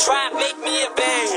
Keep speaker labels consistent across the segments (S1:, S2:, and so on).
S1: trap, make me a bang.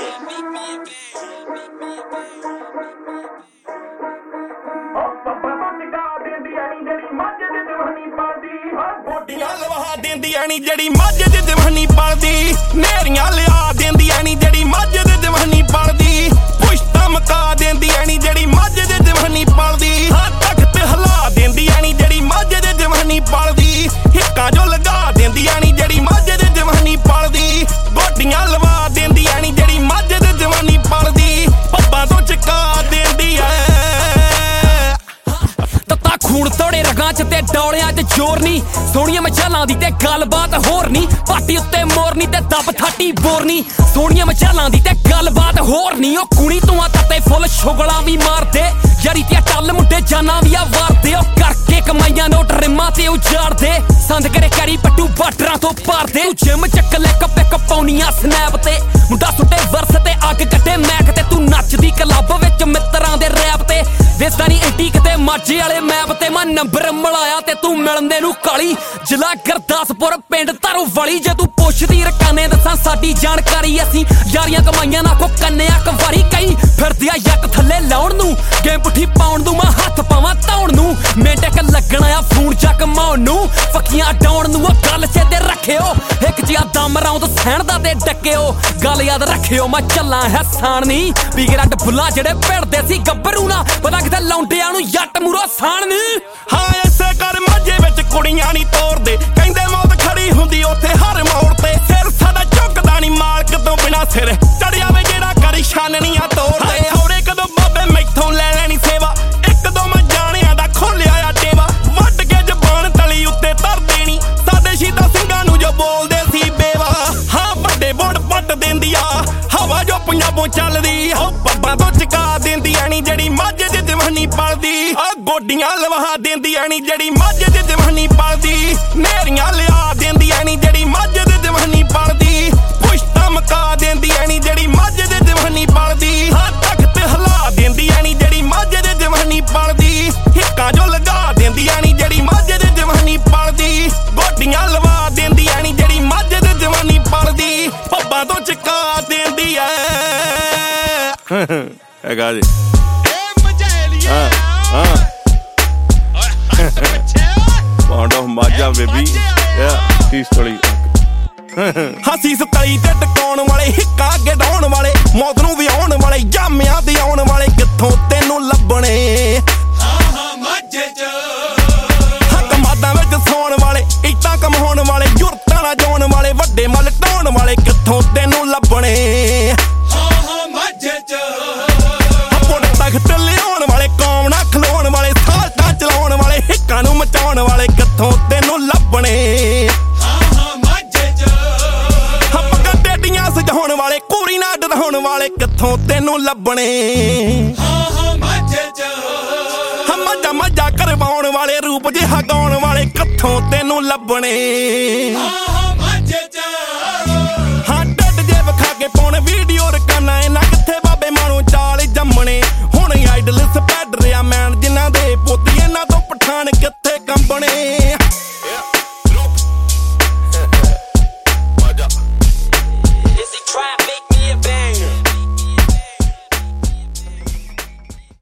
S2: ਗੋਡੀਆਂ ਲਵਾ ਦਿੰਦੀਆਂ ਨੀ ਜਿਹੜੀ ਮੱਝ ਦੀ ਜਵਾਨੀ ਪਲਦੀ ਨੇਰੀਆਂ ਲਿਆ ਦਿੰਦੀਆਂ ਨੀ ਜਿਹੜੀ ਮੱਝ ਦੀ ਜਵਾਨੀ ਪਲਦੀ ਪੁਸ਼ਤਾ ਮਕਾ ਦਿੰਦੀਆਂ ਨੀ ਜਿਹੜੀ ਮੱਝ ਦੀ ਜਵਾਨੀ ਪਲਦੀ ਹਾਂ ਤਖਤ ਹਿਲਾ ਦਿੰਦੀਆਂ ਨੀ ਜਿਹੜੀ ਮੱਝ ਦੀ ਜਵਾਨੀ ਪਲਦੀ ਹਿੱਕਾਂ ਜੋ ਲਗਾ ਦਿੰਦੀਆਂ ਨੀ ਜਿਹੜੀ ਮੱਝ ਦੀ ਜਵਾਨੀ ਪਲਦੀ ਗੋਡੀਆਂ ਲਵਾ ਦਿੰਦੀਆਂ ਨੀ ਜਿਹੜੀ ਮੱਝ ਦੀ ਜਵਾਨੀ ਪਲਦੀ ਪੱਬਾਂ ਤੋਂ ਚਕਾ ਦਿੰਦੀ ਐ
S3: ਤੱਤਾ ਖੂਨ ਤੋੜੇ ਰਗਾਂ ਚ ਤੇ ਡੌਲਿਆਂ ਚ ਜ਼ੋਰ ਨੀ ਸੋਹਣੀਆਂ ਮਚਾਲਾਂ ਦੀ ਤੇ ਗੱਲਬਾਤ ਹੋਰ ਨੀ ਪਾਟੀ ਉੱਤੇ ਮੋਰਨੀ ਤੇ ਦੱਬ ਥਾਟੀ ਬੋਰਨੀ ਸੋਹਣੀਆਂ ਮਚਾਲਾਂ ਦੀ ਤੇ ਗੱਲਬਾਤ ਹੋਰ ਨੀ ਉਹ ਕੁਣੀ ਤੂੰ ਆ ਤੱਤੇ ਫੁੱਲ ਛੁਗਲਾਂ ਵੀ ਮਾਰਦੇ ਯਾਰੀ ਤੇ ਟੱਲ ਮੁੰਡੇ ਜਾਨਾਂ ਵੀ ਆ ਵਾਰਦੇ ਉਹ ਕਰਕੇ ਕਮਾਈਆਂ ਨੋਟ ਰਿਮਾਂ ਤੇ ਉਜਾੜਦੇ ਸੰਦ ਕਰੇ ਕਰੀ ਪੱਟੂ ਬਾਰਡਰਾਂ ਤੋਂ ਪਾਰਦੇ ਤੂੰ ਜਿਮ ਚੱਕ ਲੈ ਕੱਪੇ ਕਪਾਉਣੀਆਂ ਸਨੈਪ ਤੇ ਮੁੰਡਾ ਸੁੱਟੇ ਵਰਸ ਤੇ ਅੱਗ ਕੱਢੇ ਮੈਕ ਤੇ ਤੂੰ ਨੱਚਦੀ ਕਲੱਬ ਵਿੱਚ ਮਿੱਤਰਾਂ ਦੇ ਰੈਪ ਤੇ ਵੇਸਦਾ ਨੀ ਐਂਟੀਕ ਤੇ ਮਾਝੇ ਵਾਲੇ ਮੈਪ ਤੇ ਮੈਂ ਨੰਬਰ ਮਿਲਾਇਆ ਤੇ ਤੂੰ ਮਿਲਦੇ ਨੂੰ ਕਾਲੀ ਜ਼ਿਲ੍ਹਾ ਗੁਰਦਾਸਪੁਰ ਪਿੰਡ ਧਰੋ ਵਾਲੀ ਜੇ ਤੂੰ ਪੁੱਛਦੀ ਰਕਾਨੇ ਦੱਸਾਂ ਸਾਡੀ ਜਾਣਕਾਰੀ ਅਸੀਂ ਯਾਰੀਆਂ ਕਮਾਈਆਂ ਨਾ ਕੋ ਕੰਨਿਆ ਕਵਾਰੀ ਕਈ ਫਿਰਦਿਆ ਜੱਟ ਥੱਲੇ ਲਾਉਣ ਨੂੰ ਗੇਮ ਪੁੱਠੀ ਪਾਉਣ ਨੂੰ ਮੈਂ ਹੱਥ ਪਾਵਾਂ ਧੌਣ ਨੂੰ ਮਿੰਟਕ ਲੱਗਣਾ ਆ ਫੋਨ ਚੱਕ ਮਾਉਣ ਨੂੰ ਫੱਕੀਆਂ ਡਾਉਣ ਨੂੰ ਉਹ ਗੱਲ ਚੇਤੇ ਰੱਖਿਓ ਇੱਕ ਜਿਹਾ ਦਮ ਰੌਂਦ ਸਹਿਣਦਾ ਤੇ ਡੱਕਿਓ ਗੱਲ ਯਾਦ ਰੱਖਿਓ ਮੈਂ ਚੱਲਾਂ ਹੈ ਸਾਣ ਨਹੀਂ ਬਿਗਰੱਡ ਬੁੱਲਾਂ ਜਿਹੜੇ ਭਿੜਦੇ ਸੀ ਗੱਭਰੂ ਨਾ ਪਤਾ ਕਿਤੇ ਲੌਂਡਿਆਂ ਨੂੰ ਜੱਟ ਮੂਰੋ ਸਾਣ ਨਹੀਂ
S2: ਹਾਂ ਐਸੇ ਕਰ ਮਾਝੇ ਵਿੱਚ ਕੁੜੀਆਂ ਨੀ ਤੋਰਦੇ ਕਹਿੰਦੇ ਮੌਤ ਖੜੀ ਹੁੰਦੀ ਉੱਥੇ ਹਰ ਮੋੜ ਤੇ ਸਿਰ ਸਾਡਾ ਝੁਕਦਾ ਨੀ ਮਾਲਕ ਤੋਂ ਬਿਨਾ ਸਿਰ ਚੜਿਆ ਵੇ ਜਿਹੜਾ ਕਰੀ ਛਾਨਣੀਆਂ ਤੋੜਦੇ ਹੌਰੇ ਕਦੋਂ ਬਾਬੇ ਮੈਥੋਂ ਲੈ ਲੈਣੀ ਸੇਵਾ ਇੱਕ ਦੋ ਮੈਂ ਜਾਣਿਆਂ ਦਾ ਖੋਲਿਆ ਆ ਟੇਵਾ ਵੱਢ ਕੇ ਜ਼ਬਾਨ ਤਲੀ ਉੱਤੇ ਧਰ ਦੇਣੀ ਸਾਡੇ ਸ਼ਹੀਦਾਂ ਸਿੰਘਾਂ ਨੂੰ ਜੋ ਬੋਲਦੇ ਸੀ ਬੇਵਾ ਹਾਂ ਵੱਡੇ ਬੋੜ ਪੱਟ ਦਿੰਦੀ ਆ ਹਵਾ ਜੋ ਪੰਜਾਬੋਂ ਚੱਲਦੀ ਉਹ ਪੱਬਾਂ ਤੋਂ ਚਕਾ ਦਿੰਦੀਆਂ ਨੀ ਜਿਹੜੀ ਮੱਝ ਦੀ ਜਵਾਨੀ ਪਲਦੀ ਆ ਗੋਡੀਆਂ ਲਵਾ ਦਿੰਦੀਆਂ ਨੀ ਜਿਹੜੀ ਮੱਝ ਦੀ ਜਵਾਨੀ ਪਲਦੀ ਨੇਰੀਆਂ ਲਿਆ ਦਿੰਦੀਆਂ ਨੀ ਜਿਹੜੀ ਮੱਝ ਦੀ ਜਵਾਨੀ ਪਲਦੀ ਪੁਸ਼ਤਾ ਮਕਾ ਦਿੰਦੀਆਂ ਨੀ ਜਿਹੜੀ ਮੱਝ ਦੀ ਜਵਾਨੀ ਪਲਦੀ ਹਾਂ ਤਖਤ ਹਿਲਾ ਦਿੰਦੀਆਂ ਨੀ ਜਿਹੜੀ ਮੱਝ ਦੀ ਜਵਾਨੀ ਪਲਦੀ ਹਿੱਕਾਂ ਜੋ ਲਗਾ ਦਿੰਦੀਆਂ ਨੀ ਜਿਹੜੀ ਮੱਝ ਦੀ ਜਵਾਨੀ ਪਲਦੀ ਗੋਡੀਆਂ ਲਵਾ ਦਿੰਦੀਆਂ ਨੀ ਜਿਹੜੀ ਮੱਝ ਦੀ ਜਵਾਨੀ ਪਲਦੀ ਪੱਬਾਂ ਤੋਂ ਚਕਾ ਦਿੰਦੀ ਐ ਹੈਗਾ ਜੀ Pound of Maja, baby. Yeah, he's totally. ਹਸੀ ਸਤਲੀ ਤੇ ਟਕਾਉਣ ਵਾਲੇ ਹਿੱਕਾ ਅੱਗੇ ਡਾਉਣ ਵਾਲੇ ਮੌਤ ਨੂੰ ਵਿਆਉਣ ਵਾਲੇ ਜਾਮਿਆਂ ਦੇ ਆਉਣ ਵਾਲੇ ਕਿੱਥੋਂ ਤੈਨੂੰ ਲੱਭਣੇ
S4: ਹਾਂ ਮਾਝੇ ਚ
S2: ਹੱਕ ਮਾਦਾਂ ਵਿੱਚ ਸੌਣ ਵਾਲੇ ਇੱਟਾਂ ਕਮਾਉਣ ਵਾਲੇ ਜੁਰਤਾਂ ਨਾਲ ਜਾਉਣ ਵਾਲੇ ਵੱਡੇ ਮੱਲ ਢਾਉਣ ਵਾਲੇ ਕਿੱਥੋਂ ਤੈਨੂੰ ਲੱਭਣੇ
S4: ਹਾਂ ਮਾਝੇ ਚ
S2: ਪੁੱਟ ਤਖਤ ਲਿਆਉਣ ਵਾਲੇ ਕੌਮ ਨਾਲ ਖਲੋਣ ਵਾਲੇ ਸਾਲਟਾਂ ਚਲਾਉਣ ਵਾਲੇ ਹਿੱਕਾਂ ਨੂੰ ਮਚਾਉਣ ਵਾਲੇ ਕਿੱਥੋਂ ਤੈਨੂੰ ਲੱਭਣੇ
S4: ਹਾਂ ਮਾਝੇ ਚ
S2: ਪੱਗਾਂ ਟੇਡੀਆਂ ਸਜਾਉਣ ਵਾਲੇ ਕੂਰੀ ਨਾਲ ਡਰਾਉਣ ਵਾਲੇ ਕਿੱਥੋਂ ਤੈਨੂੰ ਲੱਭਣੇ
S4: ਹਾਂ ਮਾਝੇ ਚ
S2: ਮੱਝਾ ਮੱਝਾ ਕਰਵਾਉਣ ਵਾਲੇ ਰੂਪ ਜਿਹਾ ਗਾਉਣ ਵਾਲੇ ਕਿੱਥੋਂ ਤੈਨੂੰ ਲੱਭਣੇ
S4: ਹਾਂ ਮਾਝੇ ਚ
S2: ਹਾਂ ਡੱਡ ਜੇ ਵਿਖਾ ਕੇ ਪਾਉਣ ਵੀਡੀਓ ਰਕਾਨਾ ਇਹਨਾਂ ਕਿੱਥੇ ਬਾਬੇ ਮਾਣੋ ਚਾਲ ਜੰਮਣੇ